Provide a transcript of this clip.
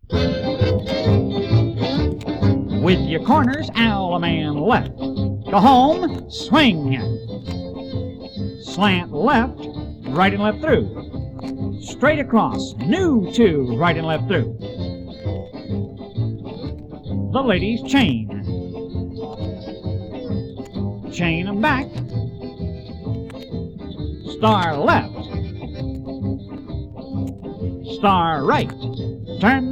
With your corners, Allemande left. Go home, swing. Slant left, right and left through. Straight across, new two, right and left through. The ladies chain. Chain them back. Star left. Star right. Turn